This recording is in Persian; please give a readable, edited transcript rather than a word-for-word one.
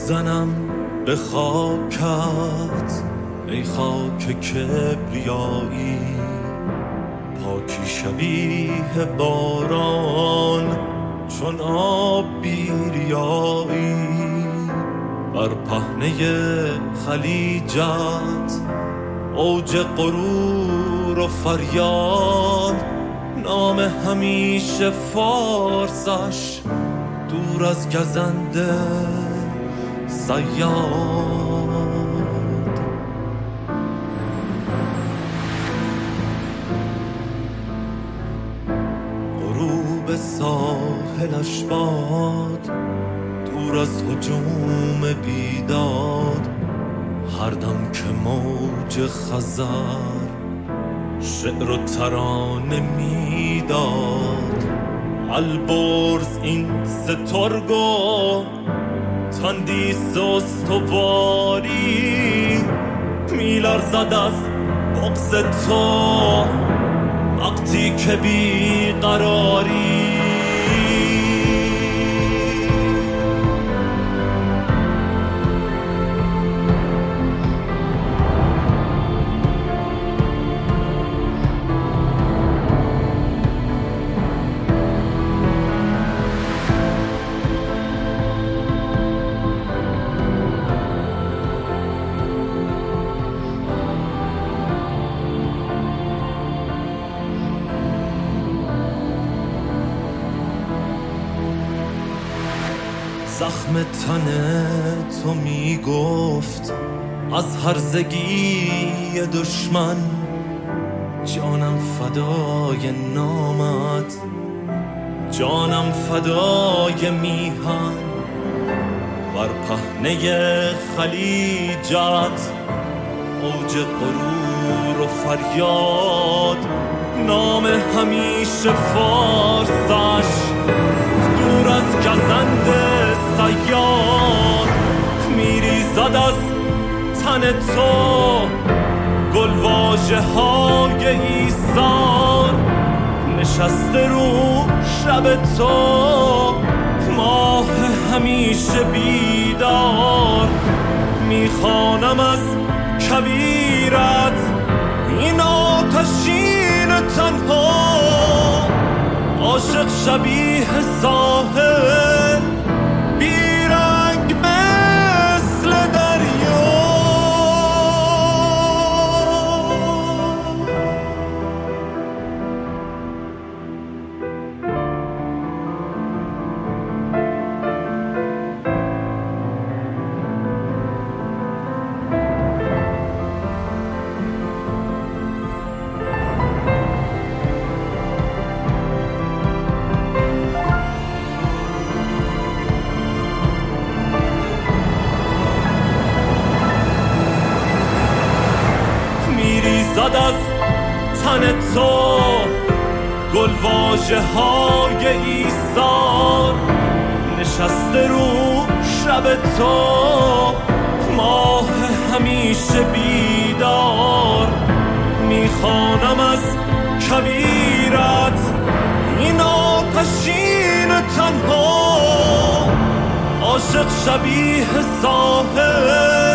میزنم به خاکت ای خاک کبریایی، پاکی شبیه باران چون آب بیریایی. بر پهنه خلیجت اوج غرور و فریاد، نام همیشه فارسش دور از گزنده صیاد. غروب ساحلش باد دور از هجوم بیداد، هر دم که موج خزر شعر و ترانه میداد. البرز این سترگو تندیس استواری، میلرزد از بغض تو وقتی که بیقراری. زخم تن تو میگفت از هرزگی دشمن، جانم فدای نامت، جانم فدای میهن. بر پهنه خلیجت اوج غرور و فریاد، نام همیشه فارسش دور از گزنده صیاد. میریزد از تن تو گلواژه های ایثار، نشسته رو شب تو ماه همیشه بیدار. میخوانم از کویرت این آتشین تنها، عاشق شبیه ساحل بیرنگ مثل دریا. زد از تن تو گلواژه های ایثار، نشسته رو شب تو ماه همیشه بیدار. میخوانم از کویرت این آتشین تنها، عاشق شبیه ساحل